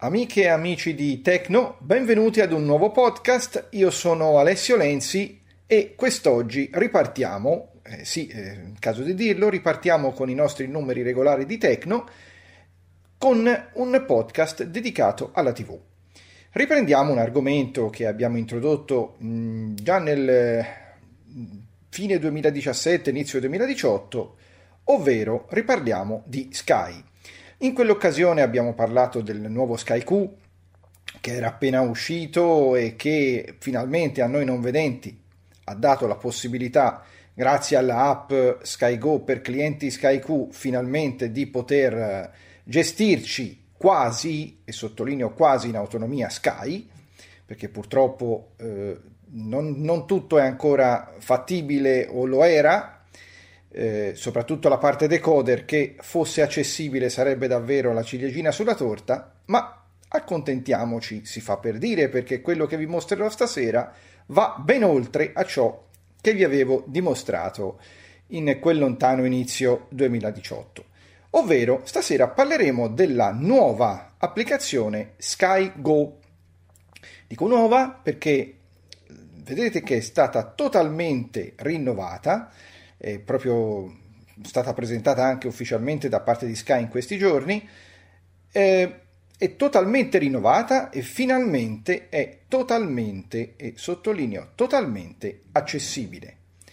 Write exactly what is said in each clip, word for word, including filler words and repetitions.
Amiche e amici di Tecno, benvenuti ad un nuovo podcast. Io sono Alessio Lenzi e quest'oggi ripartiamo, eh, sì, è il caso di dirlo, ripartiamo con i nostri numeri regolari di Tecno con un podcast dedicato alla tivù. Riprendiamo un argomento che abbiamo introdotto mh, già nel mh, fine duemiladiciassette, inizio duemiladiciotto, ovvero riparliamo di Sky. In quell'occasione abbiamo parlato del nuovo Sky Q che era appena uscito e che finalmente a noi non vedenti ha dato la possibilità, grazie alla app Sky Go per clienti Sky Q, finalmente di poter gestirci quasi, e sottolineo quasi, in autonomia Sky, perché purtroppo eh, non, non tutto è ancora fattibile o lo era. Eh, soprattutto la parte decoder, che fosse accessibile sarebbe davvero la ciliegina sulla torta, ma accontentiamoci, si fa per dire, perché quello che vi mostrerò stasera va ben oltre a ciò che vi avevo dimostrato in quel lontano inizio duemiladiciotto. Ovvero, stasera parleremo della nuova applicazione Sky Go. Dico nuova perché vedete che è stata totalmente rinnovata. È proprio stata presentata anche ufficialmente da parte di Sky in questi giorni, è, è totalmente rinnovata e finalmente è totalmente, e sottolineo totalmente, accessibile.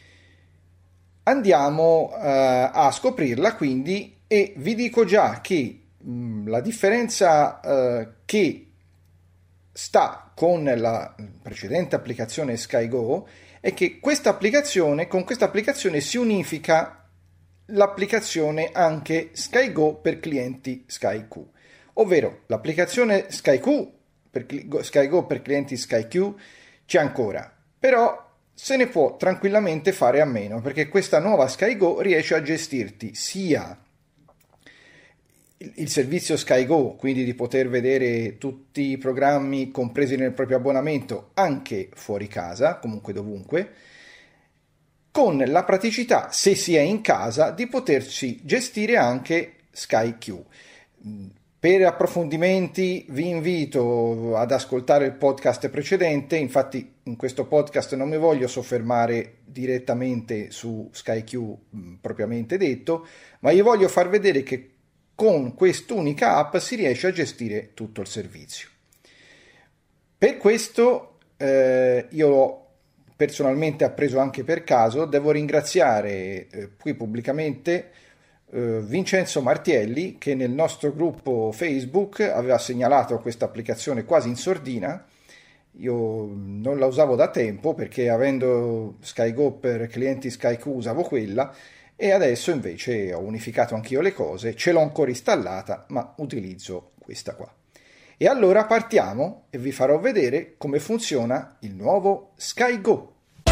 Andiamo uh, a scoprirla quindi, e vi dico già che mh, la differenza uh, che sta con la precedente applicazione Sky Go è che questa applicazione, con questa applicazione si unifica l'applicazione anche Sky Go per clienti Sky Q, ovvero l'applicazione Sky Q per Sky Go per clienti Sky Q c'è ancora, però se ne può tranquillamente fare a meno, perché questa nuova Sky Go riesce a gestirti sia il servizio Sky Go, quindi di poter vedere tutti i programmi compresi nel proprio abbonamento anche fuori casa, comunque dovunque, con la praticità, se si è in casa, di poterci gestire anche Sky Q. Per approfondimenti vi invito ad ascoltare il podcast precedente. Infatti in questo podcast non mi voglio soffermare direttamente su Sky Q mh, propriamente detto, ma io voglio far vedere che con quest'unica app si riesce a gestire tutto il servizio. Per questo eh, io l'ho personalmente appreso anche per caso. Devo ringraziare eh, qui pubblicamente eh, Vincenzo Martielli, che nel nostro gruppo Facebook aveva segnalato questa applicazione quasi in sordina. Io non la usavo da tempo perché, avendo Sky Go per clienti Sky Q, usavo quella, e adesso invece ho unificato anch'io le cose, ce l'ho ancora installata, ma utilizzo questa qua. E allora partiamo e vi farò vedere come funziona il nuovo Sky Go.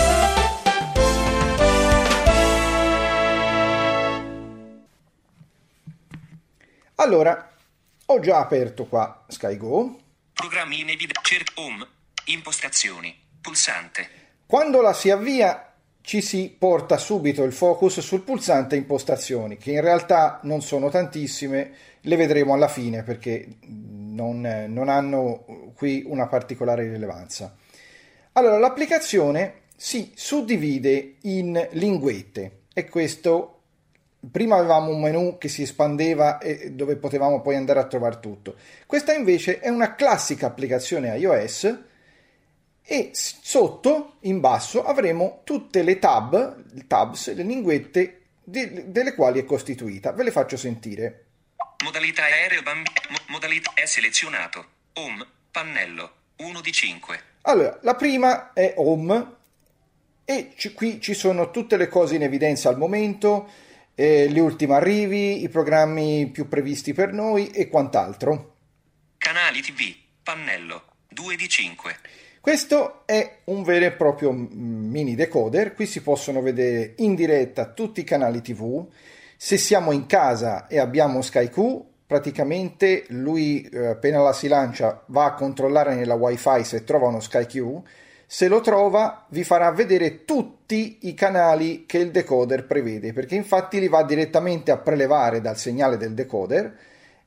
Allora, ho già aperto qua Sky Go. Programmi in evidenza, home, impostazioni, pulsante. Quando la si avvia ci si porta subito il focus sul pulsante impostazioni, che in realtà non sono tantissime, le vedremo alla fine perché non, non hanno qui una particolare rilevanza. Allora, l'applicazione si suddivide in linguette, e questo, prima avevamo un menu che si espandeva e dove potevamo poi andare a trovare tutto. Questa invece è una classica applicazione iOS, e sotto, in basso, avremo tutte le tab, tabs, le linguette de, delle quali è costituita. Ve le faccio sentire. Modalità aereo, bambi- mo- modalità è selezionato. Home, pannello, uno di cinque. Allora, la prima è Home, e ci, qui ci sono tutte le cose in evidenza al momento, eh, gli ultimi arrivi, i programmi più previsti per noi e quant'altro. Canali tivù, pannello, due di cinque. Questo è un vero e proprio mini decoder. Qui si possono vedere in diretta tutti i canali tivù. Se siamo in casa e abbiamo Sky Q, praticamente lui appena la si lancia va a controllare nella wifi se trova uno Sky Q. Se lo trova vi farà vedere tutti i canali che il decoder prevede, perché infatti li va direttamente a prelevare dal segnale del decoder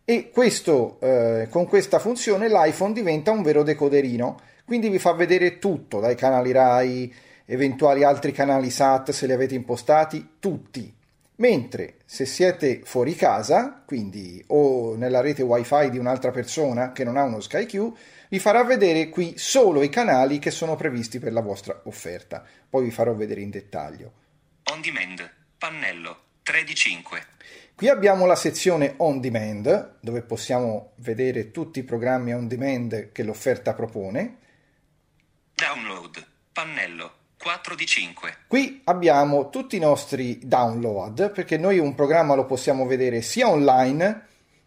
e questo, eh, con questa funzione l'iPhone diventa un vero decoderino, quindi vi fa vedere tutto, dai canali Rai, eventuali altri canali S A T se li avete impostati, tutti. Mentre se siete fuori casa, quindi o nella rete wifi di un'altra persona che non ha uno SkyQ, vi farà vedere qui solo i canali che sono previsti per la vostra offerta. Poi vi farò vedere in dettaglio. On demand, pannello, tre di cinque. Qui abbiamo la sezione on demand, dove possiamo vedere tutti i programmi on demand che l'offerta propone. Download, pannello, quattro di cinque. Qui abbiamo tutti i nostri download, perché noi un programma lo possiamo vedere sia online,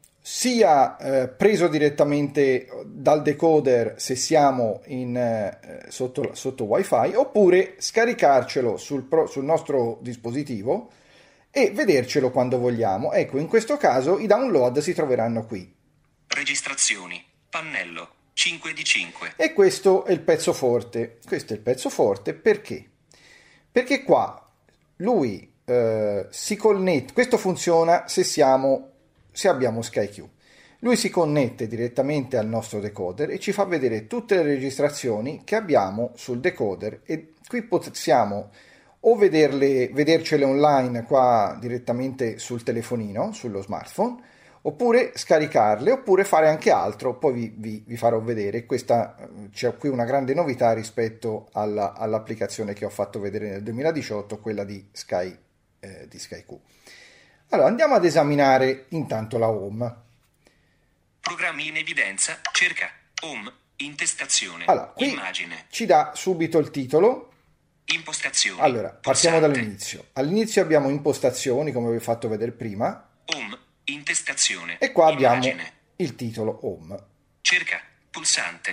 sia eh, preso direttamente dal decoder se siamo in, eh, sotto, sotto wifi, oppure scaricarcelo sul, pro, sul nostro dispositivo e vedercelo quando vogliamo. Ecco, in questo caso i download si troveranno qui. Registrazioni, pannello, cinque di cinque. E questo è il pezzo forte. Questo è il pezzo forte perché? Perché qua lui eh, si connette, questo funziona se siamo se abbiamo SkyQ. Lui si connette direttamente al nostro decoder e ci fa vedere tutte le registrazioni che abbiamo sul decoder, e qui possiamo o vederle, vedercele online qua direttamente sul telefonino, sullo smartphone, oppure scaricarle, oppure fare anche altro. Poi vi, vi, vi farò vedere. Questa, c'è qui una grande novità rispetto alla, all'applicazione che ho fatto vedere nel duemiladiciotto, quella di Sky, eh, di SkyQ. Allora, andiamo ad esaminare intanto la home. Programmi in evidenza, cerca, home, intestazione, allora, qui immagine. Ci dà subito il titolo. Impostazioni. Allora, partiamo pulsante. dall'inizio. All'inizio abbiamo impostazioni, come vi ho fatto vedere prima. Home, intestazione, E qua abbiamo immagine. il titolo home. Cerca, pulsante.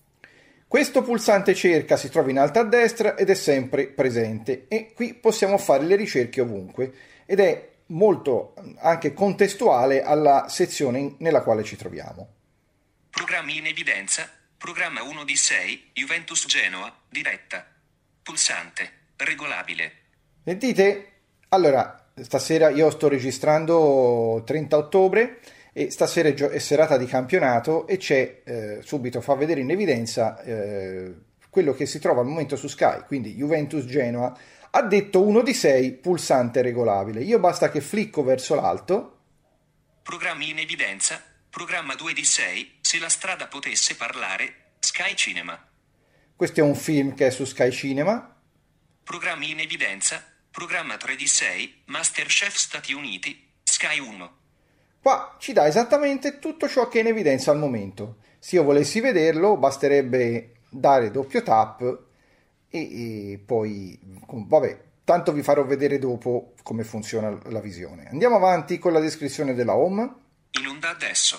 Questo pulsante cerca si trova in alto a destra ed è sempre presente, e qui possiamo fare le ricerche ovunque, ed è molto anche contestuale alla sezione nella quale ci troviamo. Programmi in evidenza, programma uno di sei, Juventus Genoa, diretta. Pulsante, regolabile. Sentite? Allora, stasera io sto registrando trenta ottobre e stasera è, gio- è serata di campionato, e c'è, eh, subito fa vedere in evidenza eh, quello che si trova al momento su Sky, quindi Juventus Genoa. Ha detto uno di sei, pulsante regolabile. Io basta che flicco verso l'alto. Programmi in evidenza, programma due di sei, Se la strada potesse parlare, Sky Cinema. Questo è un film che è su Sky Cinema. Programmi in evidenza, programma tre di sei, MasterChef Stati Uniti, Sky uno. Qua ci dà esattamente tutto ciò che è in evidenza al momento. Se io volessi vederlo, basterebbe dare doppio tap e, e poi, vabbè, tanto vi farò vedere dopo come funziona la visione. Andiamo avanti con la descrizione della home. In onda adesso.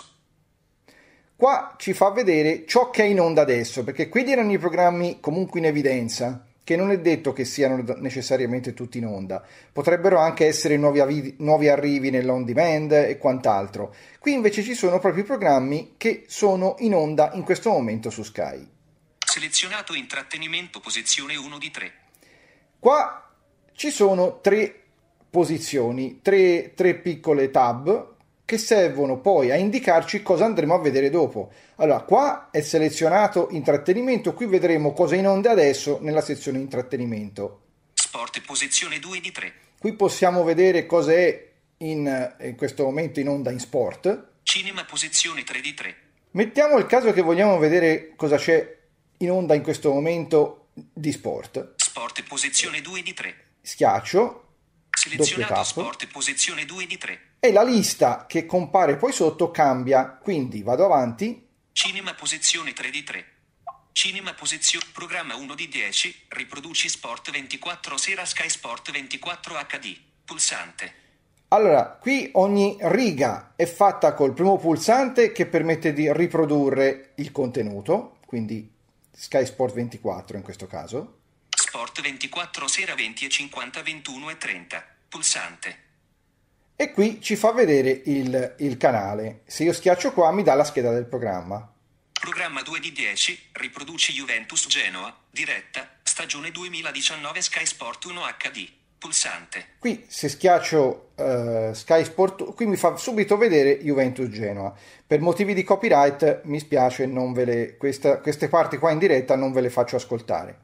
Qua ci fa vedere ciò che è in onda adesso, perché quelli erano i programmi comunque in evidenza, che non è detto che siano necessariamente tutti in onda. Potrebbero anche essere nuovi, avi- nuovi arrivi nell'on demand e quant'altro. Qui invece ci sono proprio i programmi che sono in onda in questo momento su Sky. Selezionato intrattenimento, posizione uno di tre. Qua ci sono tre posizioni, tre, tre piccole tab che servono poi a indicarci cosa andremo a vedere dopo. Allora, qua è selezionato intrattenimento, qui vedremo cosa è in onda adesso nella sezione intrattenimento. Sport, posizione due di tre. Qui possiamo vedere cosa è in, in questo momento in onda in sport. Cinema, posizione tre di tre. Mettiamo il caso che vogliamo vedere cosa c'è in onda in questo momento di sport. Sport, posizione due di tre. Schiaccio, doppio Selezionato tap, sport, posizione due di tre. e la lista che compare poi sotto cambia. Quindi vado avanti. Cinema, posizione tre di tre. Cinema, posizione, programma uno di dieci, riproduci Sport ventiquattro sera, Sky Sport ventiquattro acca di, pulsante. Allora, qui ogni riga è fatta col primo pulsante che permette di riprodurre il contenuto, quindi Sky Sport ventiquattro in questo caso. Sport ventiquattro sera venti e cinquanta, ventuno e trenta, pulsante. E qui ci fa vedere il, il canale. Se io schiaccio qua mi dà la scheda del programma. Programma due di dieci, riproduci Juventus Genoa, diretta, stagione duemiladiciannove, Sky Sport uno acca di, Pulsante. Qui se schiaccio uh, Sky Sport, qui mi fa subito vedere Juventus Genoa. Per motivi di copyright mi spiace, non ve le, questa, queste parti qua in diretta non ve le faccio ascoltare,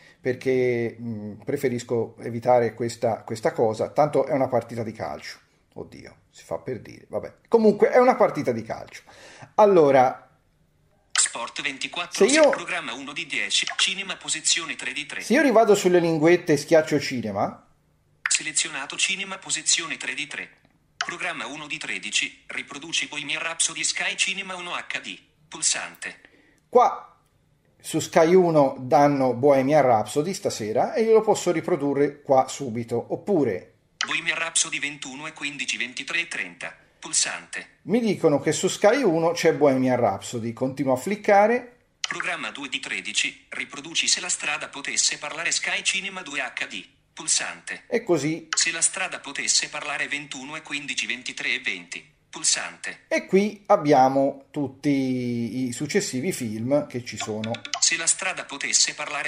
perché mh, preferisco evitare questa, questa cosa, tanto è una partita di calcio. Oddio, si fa per dire, vabbè. Comunque è una partita di calcio. Allora, Sport ventiquattro, se io, programma uno di dieci, cinema posizione tre di tre. Se io rivado sulle linguette e schiaccio cinema, selezionato cinema posizione tre di tre. Programma uno di tredici, riproduci Bohemian Rhapsody Sky Cinema uno acca di. Pulsante. Qua su Sky uno danno Bohemian Rhapsody stasera e io lo posso riprodurre qua subito, oppure Bohemian Rhapsody ventuno e quindici, ventitré e trenta. Pulsante. Mi dicono che su Sky uno c'è Bohemian Rhapsody, continuo a fliccare. Programma due di tredici, riproduci Se la strada potesse parlare Sky Cinema due acca di. Pulsante. E così. Se la strada potesse parlare ventuno e quindici, ventitré e venti. Pulsante. E qui abbiamo tutti i successivi film che ci sono. Se la strada potesse parlare.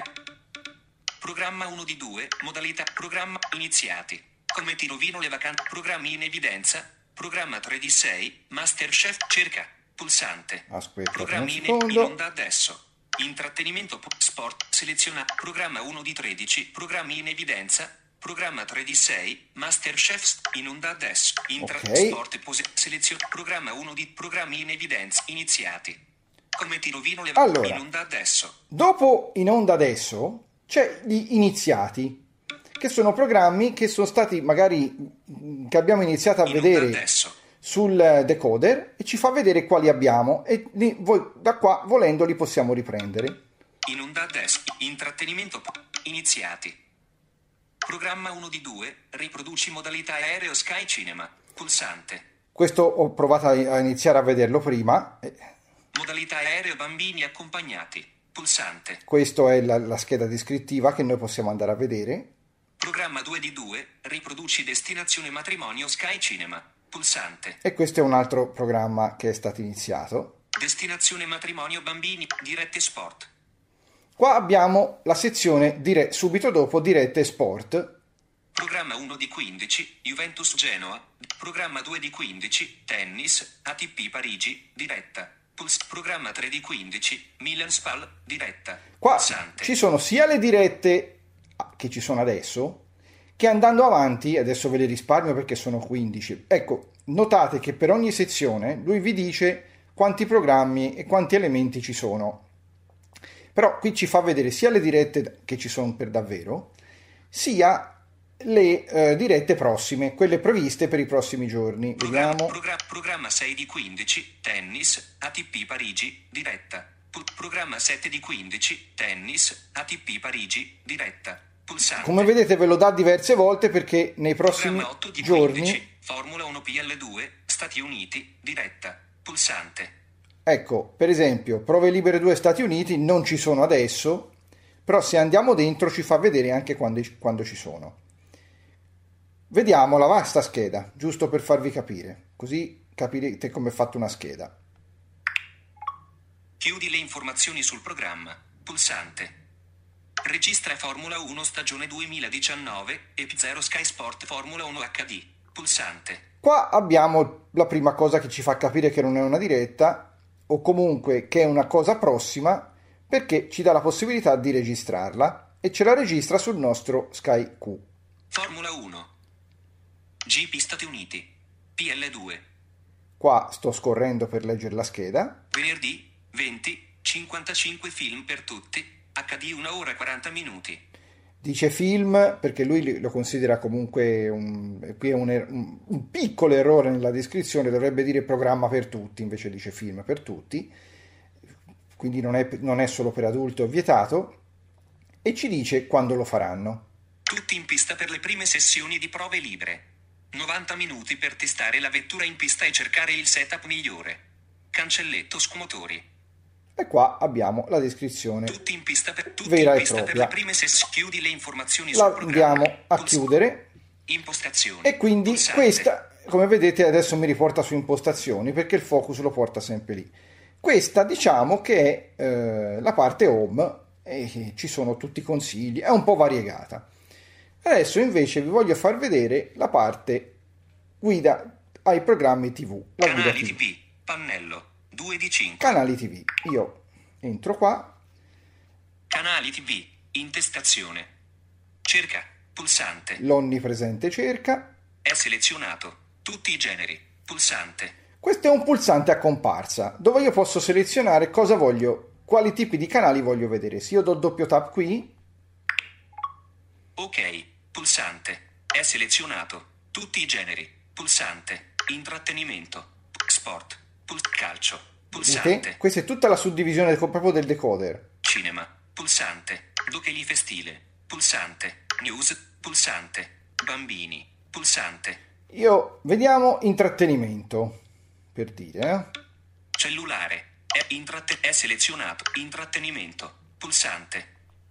Programma uno di due, modalità, programma, iniziati. Come ti rovino le vacanze, programmi in evidenza. Programma tre di sei, Masterchef, cerca. Pulsante. Aspetta programmi un in, in secondo. onda adesso. Intrattenimento, sport, seleziona, programma uno di tredici, programmi in evidenza, programma tre di sei, Masterchef, in onda adesso, Intra, Ok. sport, pose, seleziona, programma uno di, programmi in evidenza, iniziati. Come ti rovino le Allora, in onda adesso. Dopo in onda adesso c'è gli iniziati, che sono programmi che sono stati magari, che abbiamo iniziato a In onda vedere adesso. sul decoder e ci fa vedere quali abbiamo e li- voi da qua volendo li possiamo riprendere. In onda adesso, intrattenimento, iniziati. Programma uno di due, riproduci modalità aereo Sky Cinema, pulsante. Questo ho provato a a iniziare a vederlo prima. e Modalità aereo bambini accompagnati, pulsante. Questa è la, la scheda descrittiva che noi possiamo andare a vedere. Programma due di due, riproduci destinazione matrimonio Sky Cinema, pulsante. E questo è un altro programma che è stato iniziato. Destinazione matrimonio bambini, dirette sport. Qua abbiamo la sezione dire, subito dopo dirette sport. Programma uno di quindici, Juventus Genoa. Programma due di quindici, tennis, A T P Parigi, diretta. Puls- programma tre di quindici, Milan Spal, diretta. Qua Pulsante. ci sono sia le dirette che ci sono adesso, che andando avanti, adesso ve le risparmio perché sono quindici. Ecco, notate che per ogni sezione lui vi dice quanti programmi e quanti elementi ci sono. Però qui ci fa vedere sia le dirette che ci sono per davvero, sia le eh, dirette prossime, quelle previste per i prossimi giorni. Programma, Vediamo. progra- programma sei di quindici, tennis, A T P Parigi, diretta. Pu- programma sette di quindici, tennis, A T P Parigi, diretta. Pulsante. Come vedete ve lo dà diverse volte perché nei prossimi Programma otto di giorni, quindici, Formula uno P L due, Stati Uniti, diretta. Pulsante. ecco, per esempio, prove libere due Stati Uniti non ci sono adesso, però se andiamo dentro ci fa vedere anche quando, quando ci sono. Vediamo la vasta scheda, giusto per farvi capire, così capirete come è fatta una scheda. Chiudi le informazioni sul programma. Pulsante. Registra Formula uno stagione duemiladiciannove e P zero Sky Sport Formula uno acca di. Pulsante. Qua abbiamo la prima cosa che ci fa capire che non è una diretta, o comunque che è una cosa prossima, perché ci dà la possibilità di registrarla e ce la registra sul nostro Sky Q. Formula uno. G P Stati Uniti. P L due. Qua sto scorrendo per leggere la scheda. Venerdì venti, cinquantacinque film per tutti, acca di una ora e quaranta minuti. Dice film perché lui lo considera comunque un, qui è un, er- un, un piccolo errore nella descrizione, dovrebbe dire programma per tutti, invece dice film per tutti, quindi non è, non è solo per adulti, è vietato, e ci dice quando lo faranno. Tutti in pista per le prime sessioni di prove libere. novanta minuti per testare la vettura in pista e cercare il setup migliore. Cancelletto scumotori. E qua abbiamo la descrizione. Tutti in pista per, tutti Vera in e pista per propria. le prime sessioni. Chiudi le informazioni La sul programma. andiamo a Puls- chiudere. Impostazioni. E quindi Pulsante. questa, come vedete, adesso mi riporta su impostazioni perché il focus lo porta sempre lì. Questa diciamo che è eh, la parte home e ci sono tutti i consigli, è un po' variegata. Adesso invece vi voglio far vedere la parte guida ai programmi tivù. La guida Canali tivù. T V, pannello, due di cinque. Canali tivù. Io entro qua. Canali T V, intestazione. Cerca, pulsante. L'onnipresente cerca. È selezionato. Tutti i generi, pulsante. Questo è un pulsante a comparsa, dove io posso selezionare cosa voglio, quali tipi di canali voglio vedere. Se io do doppio tap qui. Ok, pulsante. È selezionato. Tutti i generi, pulsante. Intrattenimento, sport, pul- calcio, pulsante. Vedete? Questa è tutta la suddivisione del- proprio del decoder. Cinema, pulsante. Docheli festile, pulsante. News, pulsante. Bambini, pulsante. Io vediamo intrattenimento, per dire. Eh? Cellulare, è, intratte- è selezionato. Intrattenimento, pulsante.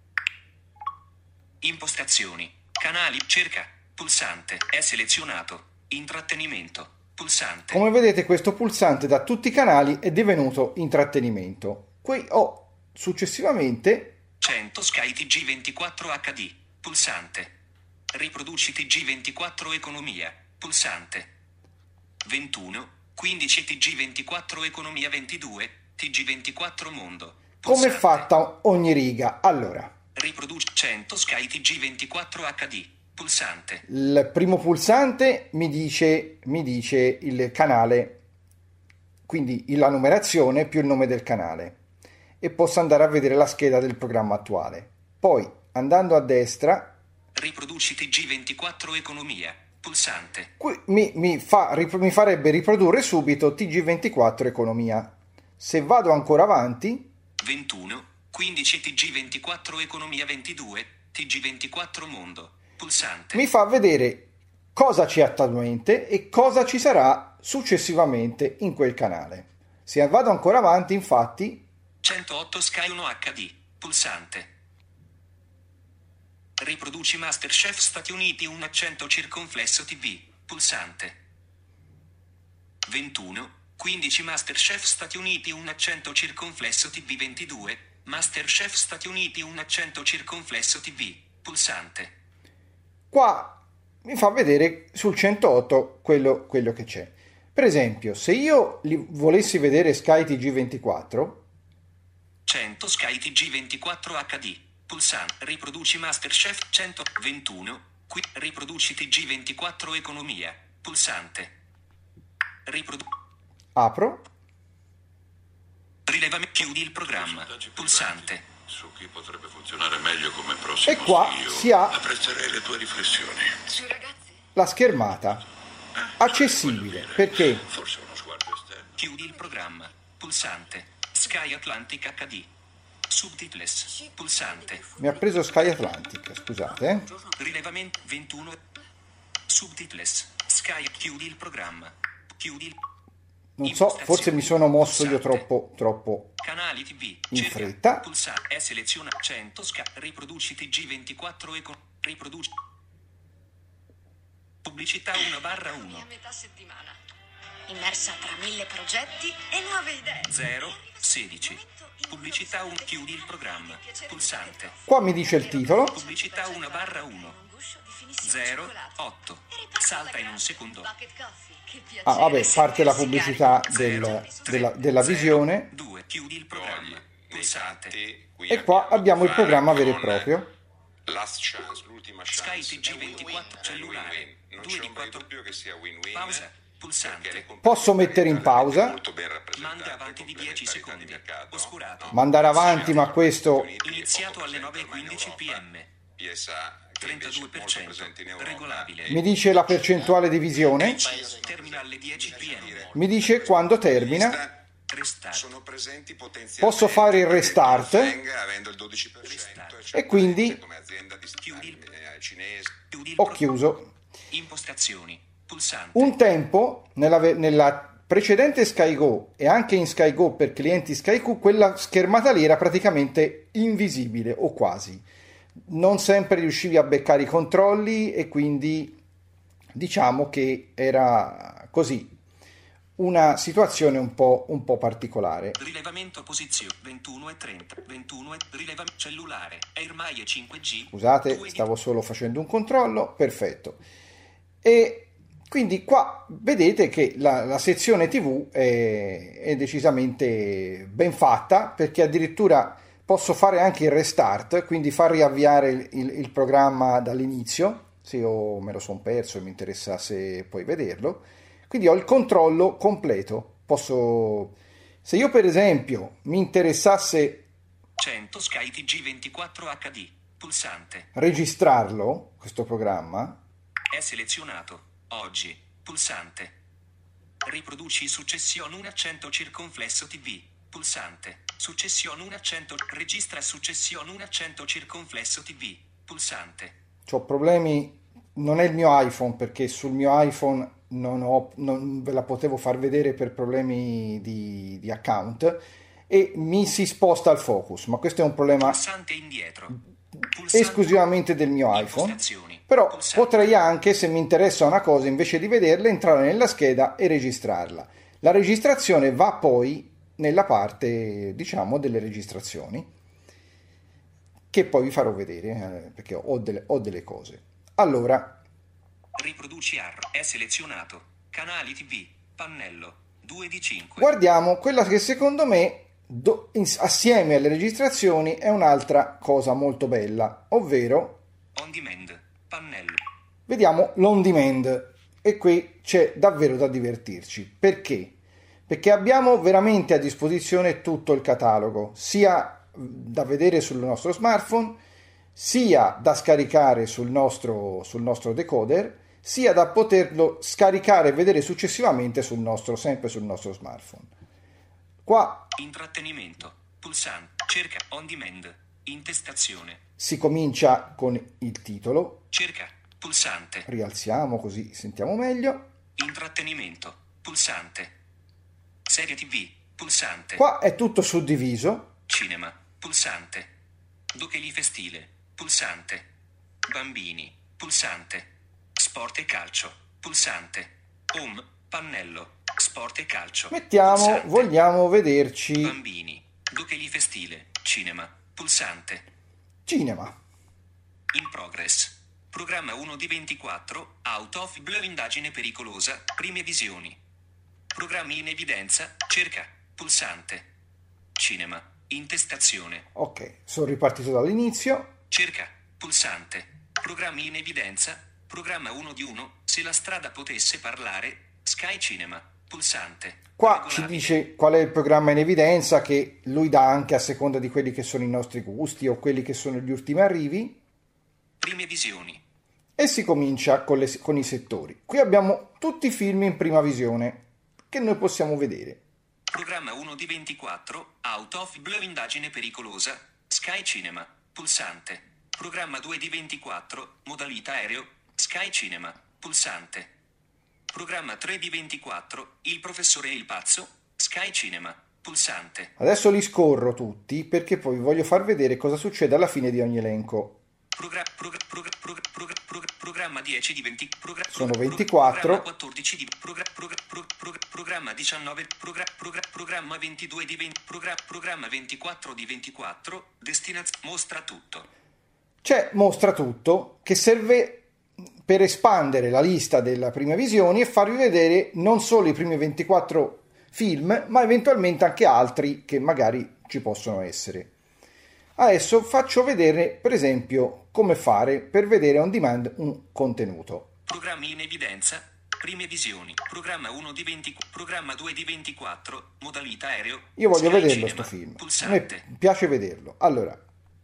Impostazioni, canali, cerca, pulsante. È selezionato. Intrattenimento, pulsante. Come vedete questo pulsante da tutti i canali è divenuto intrattenimento. Qui ho successivamente cento Sky T G ventiquattro H D, pulsante. Riproduci T G ventiquattro Economia, pulsante. ventuno, quindici T G ventiquattro Economia ventidue, T G ventiquattro Mondo. come è Pulsante. fatta ogni riga. Allora, Riproduci cento Sky T G ventiquattro H D, pulsante. il primo pulsante mi dice, mi dice il canale, quindi la numerazione più il nome del canale, e posso andare a vedere la scheda del programma attuale. Poi, andando a destra, Riproduci T G ventiquattro Economia, pulsante. qui mi, mi, fa, rip- mi farebbe riprodurre subito T G ventiquattro Economia. Se vado ancora avanti, ventuno, quindici T G ventiquattro Economia ventidue, T G ventiquattro Mondo, pulsante. mi fa vedere cosa c'è attualmente e cosa ci sarà successivamente in quel canale. Se vado ancora avanti, infatti, centootto Sky uno H D, pulsante. Riproduci MasterChef Stati Uniti un accento circonflesso T V, pulsante. ventuno, quindici MasterChef Stati Uniti un accento circonflesso T V ventidue, MasterChef Stati Uniti un accento circonflesso T V, pulsante. qua mi fa vedere sul centootto quello, quello che c'è. Per esempio, se io li volessi vedere Sky T G ventiquattro, cento Sky T G ventiquattro H D, pulsante. Riproduci MasterChef centoventuno, qui riproduci T G ventiquattro Economia, pulsante. Riprodu- apro, Rilevami, chiudi il programma, pulsante. Su chi potrebbe funzionare meglio come prossimo e qua C E O. si ha Apprezzerei le tue riflessioni. Sui ragazzi? la schermata accessibile, perché Forse uno sguardo esterno. Chiudi il programma, pulsante. Sky Atlantic H D. Subtitles, pulsante. mi ha preso Sky Atlantic, scusate. eh. Rilevamento ventuno. Subtitles. Sky, chiudi il programma. Chiudi il Non so, forse mi sono mosso io Pulsante. troppo, troppo. canali T V. In Cerca, fretta. Pulsante. È seleziona cento Sky. Riproduci T G ventiquattro Eco. Riproduci. Pubblicità uno barra uno. A metà settimana. Immersa tra mille progetti e nuove idee. zero sedici. Pubblicità uno. Chiudi il programma. Pulsante. Qua mi dice il titolo, Pubblicità uno barra uno. zero otto. Salta in un secondo. ah vabbè, parte la pubblicità del- della, della visione, due. Chiudi il programma. Pulsante. e qua abbiamo il programma vero e proprio. Last chance, l'ultima Sky chance. T G È win-win, ventiquattro è cellulare. win-win. Non due c'è di ombra di quattro. dubbio che sia win-win. Pausa. perché Pulsante. le Posso mettere in pausa, molto ben rappresentate, Manda avanti di dieci complementarità di secondi. mercato. Oscurato. mandare avanti, ma questo Iniziato alle nove e quindici p m. P S A che invece è trentadue per molto cento. presente in Europa. Regolabile. mi dice la percentuale di visione, Termina alle dieci p m. mi dice quando termina, Restart. Sono presenti potenzialmente posso fare il restart Venga, avendo il dodici per cento, e quindi come azienda di Chiudi il- eh, cinese. Chiudi il ho pro- chiuso. Impostazioni. Pulsante. Un tempo, nella, ve- nella precedente SkyGo e anche in SkyGo per clienti SkyQ, quella schermata lì era praticamente invisibile o quasi. Non sempre riuscivi a beccare i controlli e quindi diciamo che era così. una situazione un po', un po' particolare. Rilevamento posizione ventuno e trenta, ventuno e rilevamento cellulare, Airmai e cinque G. Scusate, stavo solo facendo un controllo, perfetto. E quindi qua vedete che la, la sezione tivù è, è decisamente ben fatta, perché addirittura posso fare anche il restart, quindi far riavviare il, il, il programma dall'inizio, se io me lo sono perso e mi interessasse poi vederlo. Quindi ho il controllo completo. Posso, se io per esempio mi interessasse cento Sky T G ventiquattro H D, pulsante. Registrarlo, questo programma. È selezionato. Oggi, pulsante. Riproduci successione un accento circonflesso T V, pulsante. Successione un accento, registra successione un accento circonflesso T V, pulsante. C'ho problemi, non è il mio iPhone, perché sul mio iPhone non, ho, non ve la potevo far vedere per problemi di, di account, e mi si sposta il focus, ma questo è un problema Pulsante indietro. Pulsante esclusivamente del mio iPhone. impostazioni, Però pulsante. potrei anche, se mi interessa una cosa, invece di vederla, entrare nella scheda e registrarla. La registrazione va poi nella parte, diciamo, delle registrazioni, che poi vi farò vedere, eh, perché ho delle, ho delle cose. Allora, Riproduci A R, è selezionato. Canali T V, pannello, due di cinque. guardiamo quella che secondo me, do, in, assieme alle registrazioni, è un'altra cosa molto bella, ovvero, On demand, pannello. vediamo l'on demand, e qui c'è davvero da divertirci. Perché? Perché abbiamo veramente a disposizione tutto il catalogo, sia da vedere sul nostro smartphone, sia da scaricare sul nostro, sul nostro decoder, sia da poterlo scaricare e vedere successivamente sul nostro, sempre sul nostro smartphone. Qua Intrattenimento, pulsante, cerca, on demand, intestazione, si comincia con il titolo, cerca, pulsante, rialziamo così sentiamo meglio. intrattenimento, pulsante, serie T V, pulsante, Qua è tutto suddiviso, cinema, pulsante, docheli festile, pulsante, bambini, pulsante, sport e calcio, pulsante, home, pannello, sport e calcio, mettiamo, pulsante. vogliamo vederci Bambini, docheli festile, cinema, pulsante, cinema. in progress, programma uno di ventiquattro, out of blur, indagine pericolosa, prime visioni, programmi in evidenza, cerca, pulsante, cinema, intestazione, Ok, sono ripartito dall'inizio. cerca, pulsante, programmi in evidenza, programma uno di uno, se la strada potesse parlare, Sky Cinema, pulsante. Qua ci regolabile. dice qual è il programma in evidenza, che lui dà anche a seconda di quelli che sono i nostri gusti o quelli che sono gli ultimi arrivi, Prime visioni, e si comincia con, le- con i settori. Qui abbiamo tutti i film in prima visione che noi possiamo vedere. programma uno di ventiquattro, out of blur, indagine pericolosa, Sky Cinema, pulsante. Programma due di ventiquattro, modalità aereo, Sky Cinema, pulsante. Programma tre di ventiquattro, il professore e il pazzo, Sky Cinema, pulsante. Adesso li scorro tutti perché poi vi voglio far vedere cosa succede alla fine di ogni elenco. Progra- progra- progra- progra- progra- progra- programma dieci di venti progra- Sono progra- ventiquattro. programma quattordici di progra- progra- progra- progra- programma diciannove progra- progra- programma ventidue di venti progra- programma ventiquattro di ventiquattro destinazione mostra tutto. C'è mostra tutto, che serve per espandere la lista delle prime visioni e farvi vedere non solo i primi ventiquattro film, ma eventualmente anche altri che magari ci possono essere. Adesso faccio vedere, per esempio, come fare per vedere on demand un contenuto. Programmi in evidenza, prime visioni, programma uno di venti, programma due di ventiquattro, modalità aereo. Io voglio Sky vederlo Cinema, sto film, a me pulsante. piace vederlo. Allora,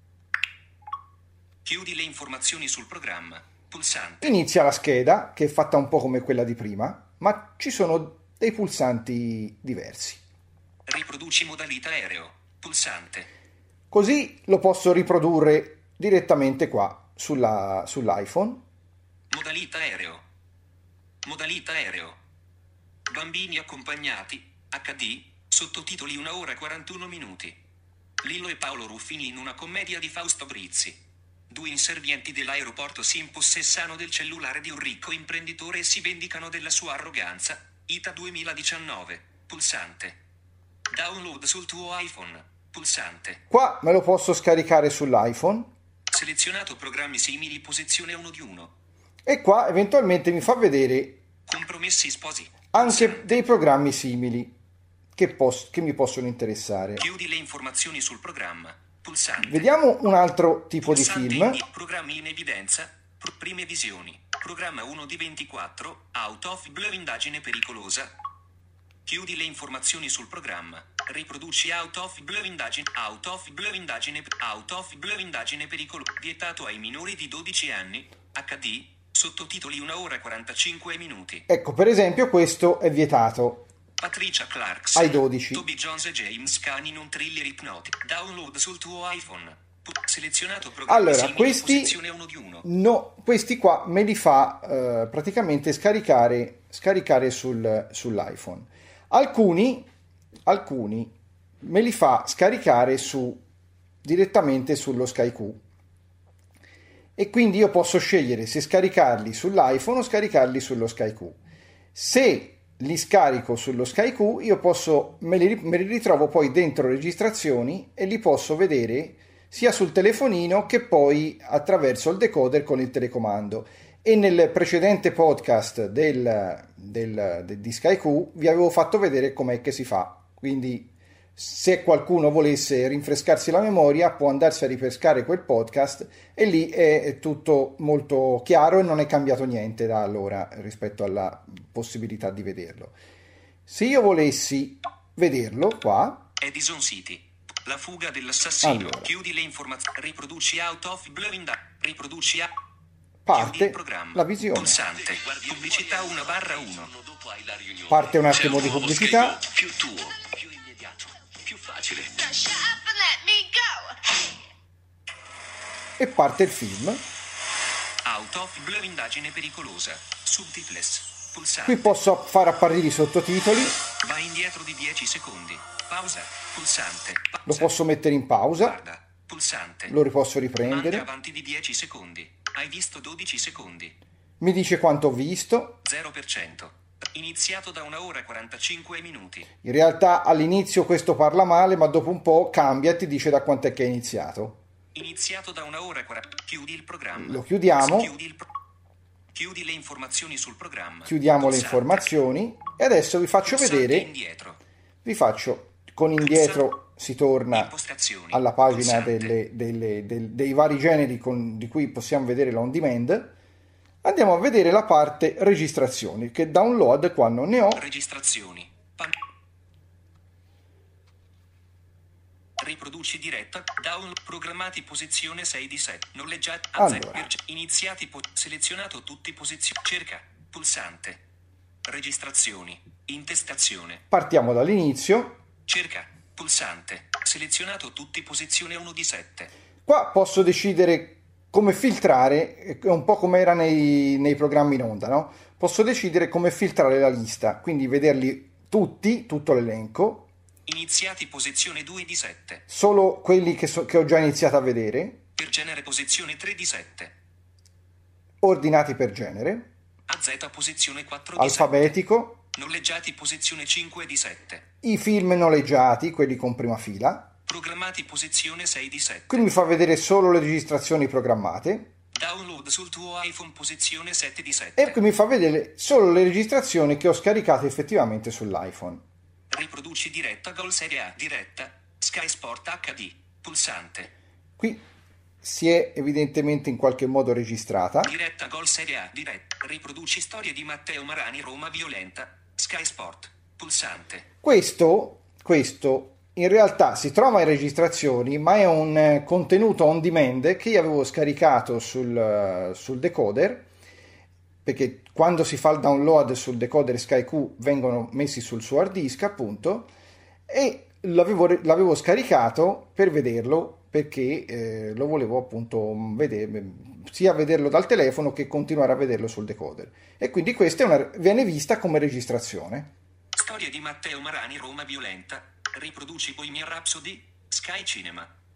Chiudi le informazioni sul programma, pulsante. inizia la scheda, che è fatta un po' come quella di prima, ma ci sono dei pulsanti diversi. Riproduci modalità aereo, pulsante. Così lo posso riprodurre direttamente qua sulla- sull'iPhone. Modalità aereo. Modalità aereo. Bambini accompagnati, acca di, sottotitoli una ora e quarantuno minuti. Lillo e Paolo Ruffini in una commedia di Fausto Brizzi. Due inservienti dell'aeroporto si impossessano del cellulare di un ricco imprenditore e si vendicano della sua arroganza. I T A duemiladiciannove, pulsante. Download sul tuo iPhone, pulsante. Qua me lo posso scaricare sull'iPhone. Selezionato programmi simili, posizione uno di uno. E qua eventualmente mi fa vedere Compromessi sposi. anche Pulsante. dei programmi simili che, pos- che mi possono interessare. Chiudi le informazioni sul programma. Pulsante. Vediamo un altro tipo di Pulsante film. in- Programmi in evidenza. Pro- prime visioni. Programma uno di ventiquattro. Out of Blue, indagine pericolosa. Chiudi le informazioni sul programma. Riproduci Out of Blue, indagine. Out of Blue, indagine. Out of Blue, indagine pericolosa. Vietato ai minori di dodici anni. acca di. Sottotitoli una ora e quarantacinque minuti. Ecco, per esempio, questo è vietato Patricia Clarkson, ai dodici. Toby Jones e James Caan in un thriller ipnotico. Download sul tuo iPhone. Pu- selezionato programmi Allora, simili, questi, posizione uno di uno. no, questi qua me li fa eh, praticamente scaricare, scaricare sul, sull'iPhone. Alcuni, alcuni me li fa scaricare su, direttamente sullo SkyQ. E quindi io posso scegliere se scaricarli sull'iPhone o scaricarli sullo SkyQ. Se li scarico sullo SkyQ, io posso, me li, me li ritrovo poi dentro registrazioni e li posso vedere sia sul telefonino che poi attraverso il decoder con il telecomando. E nel precedente podcast del, del, de, di SkyQ vi avevo fatto vedere com'è che si fa. Quindi se qualcuno volesse rinfrescarsi la memoria può andarsi a ripescare quel podcast e lì è tutto molto chiaro e non è cambiato niente da allora rispetto alla possibilità di vederlo. Se io volessi vederlo qua, Edison City. La fuga dell'assassino. Allora. Chiudi le informazioni. Riproduci Out of Blue, inda- riproduci a Chiudi parte il programma. la visione. Pulsante. Pubblicità uno barra uno. Parte un attimo di pubblicità. Più tuo, più immediato, più facile. Shut up and let me go. E parte il film. Out of Blue, indagine pericolosa. Subtitless. Qui Pulsante. posso far apparire i sottotitoli, Vai indietro di dieci secondi. Pausa. Pulsante. Pausa. lo posso mettere in pausa, Guarda. Pulsante. lo posso Manda riprendere, avanti di dieci secondi. Hai visto dodici secondi. mi dice quanto ho visto. zero per cento. Iniziato da una ora e quarantacinque minuti. In realtà all'inizio questo parla male, ma dopo un po' cambia e ti dice da quant'è che è iniziato. Iniziato da una ora e quaranta. Chiudi il programma. Lo chiudiamo. Chiudi, il pro- Chiudi le informazioni sul programma. Chiudiamo le Pulsante. informazioni e adesso vi faccio Pulsante vedere, indietro. vi faccio con indietro si torna Impostazioni. alla pagina Pulsante. delle- delle- del- dei vari generi con- di cui possiamo vedere l'on demand. Andiamo a vedere la parte registrazioni, che download qua non ne ho. Registrazioni. Pan- Riproduci diretta. Down. Programmati posizione sei di sette. Noleggiati. Allora. Iniziati. Po- selezionato tutti posizioni. Cerca. Pulsante. Registrazioni. Intestazione. Partiamo dall'inizio. Cerca. Pulsante. Selezionato tutti posizione uno di sette. Qua posso decidere come filtrare, è un po' come era nei, nei programmi in onda, no? Posso decidere come filtrare la lista, quindi vederli tutti, tutto l'elenco, Iniziati posizione due di sette. solo quelli che, so- che ho già iniziato a vedere, Per genere posizione tre di sette. ordinati per genere, A Z posizione quattro di sette. alfabetico, Noleggiati posizione cinque di sette. i film noleggiati, quelli con prima fila, Programmati posizione sei di sette. qui mi fa vedere solo le registrazioni programmate Download sul tuo iPhone posizione sette di e sette. qui mi fa vedere solo le registrazioni che ho scaricato effettivamente sull'iPhone. Riproduci diretta Gol Serie A. Diretta. Sky Sport acca di. Pulsante. Qui si è evidentemente in qualche modo registrata. Diretta Gol Serie A. Diretta. Riproduci storie di Matteo Marani Roma Violenta. Sky Sport. Pulsante. Questo, questo in realtà si trova in registrazioni, ma è un eh, contenuto on demand che io avevo scaricato sul, eh, sul decoder, perché quando si fa il download sul decoder SkyQ vengono messi sul suo hard disk, appunto, e l'avevo, re- l'avevo scaricato per vederlo, perché eh, lo volevo appunto vedere, sia vederlo dal telefono che continuare a vederlo sul decoder. E quindi questa è una, viene vista come registrazione. Storie di Matteo Marani Roma Violenta. Riproduci Bohemian Rhapsody. Sky Cinema.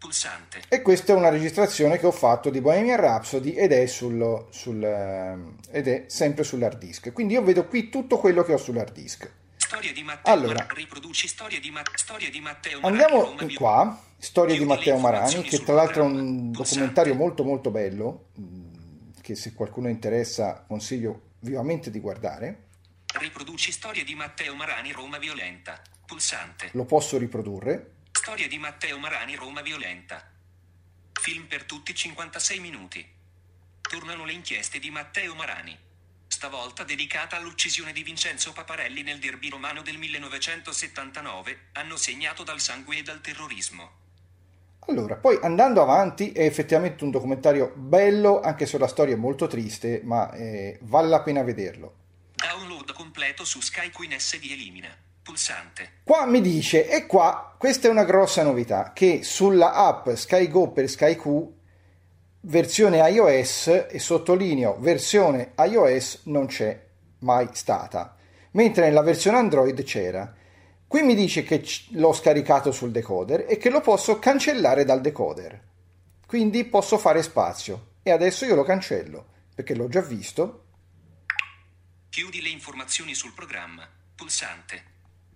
Pulsante. E questa è una registrazione che ho fatto di Bohemian Rhapsody ed è, sul, sul, ehm, ed è sempre sull'hard disk. Quindi io vedo qui tutto quello che ho sull'hard disk. Storia di Matteo Allora, Mar- riproduci storia di, Ma- storia di Matteo Marani, andiamo Roma, Bio- qua, Storia di Chiudi le Matteo Marani, informazioni che sul tra l'altro è programma. un Pulsante. documentario molto molto bello, mh, che se qualcuno interessa consiglio vivamente di guardare. Riproduci storia di Matteo Marani, Roma violenta. Pulsante. Lo posso riprodurre. Storia di Matteo Marani, Roma violenta. Film per tutti cinquantasei minuti. Tornano le inchieste di Matteo Marani. Stavolta dedicata all'uccisione di Vincenzo Paparelli nel derby romano del millenovecentosettantanove, anno segnato dal sangue e dal terrorismo. Allora, poi andando avanti è effettivamente un documentario bello, anche se la storia è molto triste, ma eh, vale la pena vederlo. Download completo su Sky Queen S D Elimina. Pulsante. Qua mi dice, e qua, questa è una grossa novità, che sulla app Sky Go per Sky Q, versione iOS, e sottolineo versione iOS, non c'è mai stata, mentre nella versione Android c'era. Qui mi dice che c- l'ho scaricato sul decoder e che lo posso cancellare dal decoder, quindi posso fare spazio, e adesso io lo cancello, perché l'ho già visto. Chiudi le informazioni sul programma. Pulsante.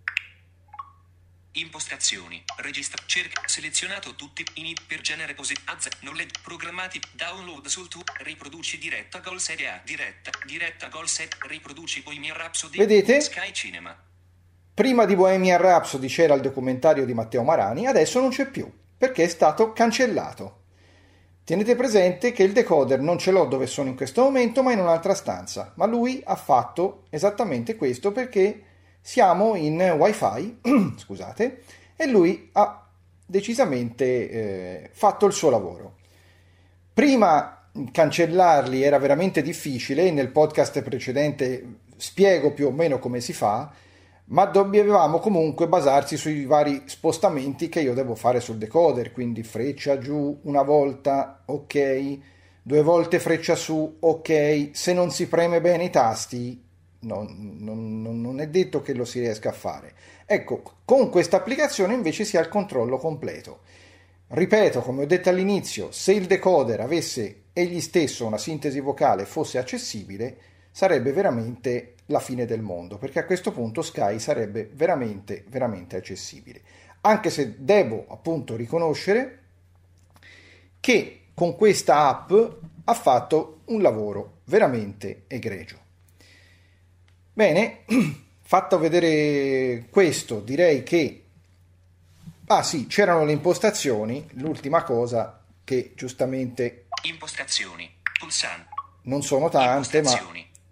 Impostazioni. Registra. Cerca. Selezionato tutti. Init per genere positivo. Az. Knowledge. Programmati. Download sul tuo. Riproduci diretta Gol Serie A. Diretta. Diretta Gol Set. Riproduci Bohemian Rhapsody. Vedete? Sky Cinema. Prima di Bohemian Rhapsody c'era il documentario di Matteo Marani, adesso non c'è più, perché è stato cancellato. Tenete presente che il decoder non ce l'ho dove sono in questo momento, ma in un'altra stanza. Ma lui ha fatto esattamente questo perché siamo in Wi-Fi, scusate, e lui ha decisamente eh, fatto il suo lavoro. Prima cancellarli era veramente difficile, nel podcast precedente spiego più o meno come si fa, ma dovevamo comunque basarsi sui vari spostamenti che io devo fare sul decoder, quindi freccia giù una volta, ok, due volte freccia su, ok, se non si preme bene i tasti non, non, non è detto che lo si riesca a fare. Ecco, con questa applicazione invece si ha il controllo completo. Ripeto, come ho detto all'inizio, se il decoder avesse egli stesso una sintesi vocale e fosse accessibile, sarebbe veramente la fine del mondo, perché a questo punto Sky sarebbe veramente, veramente accessibile. Anche se devo appunto riconoscere che con questa app ha fatto un lavoro veramente egregio. Bene, fatto vedere questo, direi che ah sì, c'erano le impostazioni, l'ultima cosa che giustamente Impostazioni. Pulsante. non sono tante, ma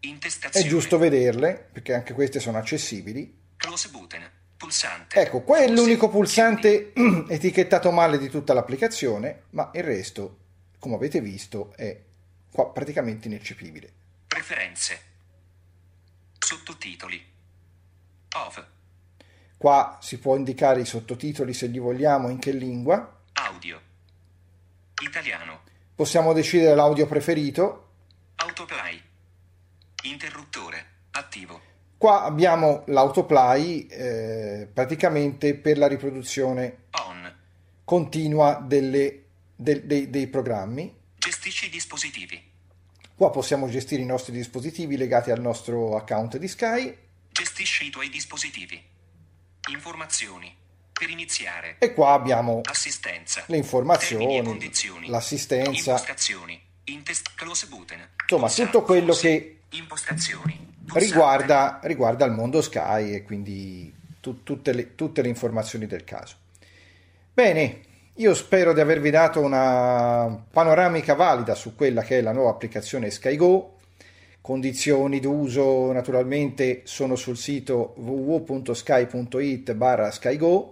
è giusto vederle, perché anche queste sono accessibili. Close button. Pulsante. Ecco, qua è l'unico pulsante etichettato male di tutta l'applicazione, ma il resto, come avete visto, è qua praticamente ineccepibile. Preferenze. Sottotitoli. Off. Qua si può indicare i sottotitoli se li vogliamo, in che lingua. Audio. Italiano. Possiamo decidere l'audio preferito. Autoplay. Interruttore. Attivo. Qua abbiamo l'autoplay eh, praticamente per la riproduzione On. continua delle, de, de, dei programmi. Gestisci i dispositivi. Qua possiamo gestire i nostri dispositivi legati al nostro account di Sky. Gestisci i tuoi dispositivi. Informazioni. Per iniziare. E qua abbiamo Assistenza. le informazioni, Termini e condizioni. l'assistenza, Impostazioni. Intest- close button. insomma Pulsante. tutto quello Forse. che Impostazioni. Pulsante. riguarda, riguarda il mondo Sky e quindi tu, tutte, le, tutte le informazioni del caso. Bene, io spero di avervi dato una panoramica valida su quella che è la nuova applicazione Sky Go. Condizioni d'uso naturalmente sono sul sito w w w punto sky punto it barra skygo.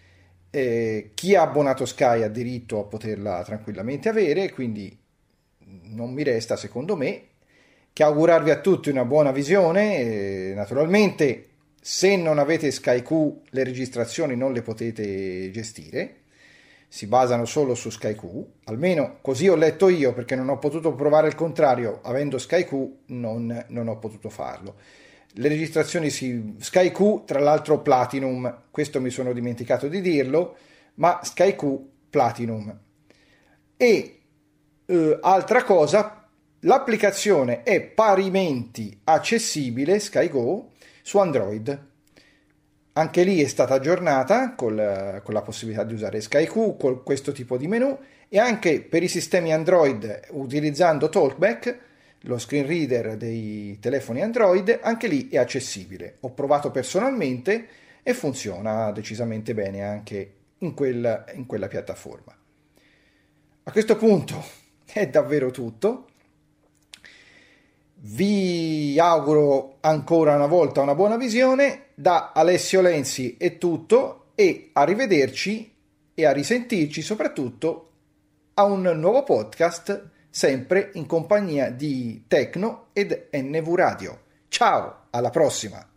Eh, chi ha abbonato Sky ha diritto a poterla tranquillamente avere, quindi non mi resta, secondo me, che augurarvi a tutti una buona visione. Eh, naturalmente, se non avete Sky Q, le registrazioni non le potete gestire, si basano solo su Sky Q, almeno così ho letto io, perché non ho potuto provare il contrario, avendo Sky Q non, non ho potuto farlo. Le registrazioni si... Sky Q, tra l'altro Platinum, questo mi sono dimenticato di dirlo, ma Sky Q Platinum. E eh, altra cosa, l'applicazione è parimenti accessibile, SkyGo, su Android. Anche lì è stata aggiornata col, con la possibilità di usare SkyQ, con questo tipo di menu, e anche per i sistemi Android utilizzando TalkBack, lo screen reader dei telefoni Android, anche lì è accessibile. Ho provato personalmente e funziona decisamente bene anche in quella, in quella piattaforma. A questo punto è davvero tutto. Vi auguro ancora una volta una buona visione. Da Alessio Lenzi è tutto, e arrivederci e a risentirci soprattutto a un nuovo podcast, sempre in compagnia di Tecno ed N V Radio. Ciao, alla prossima!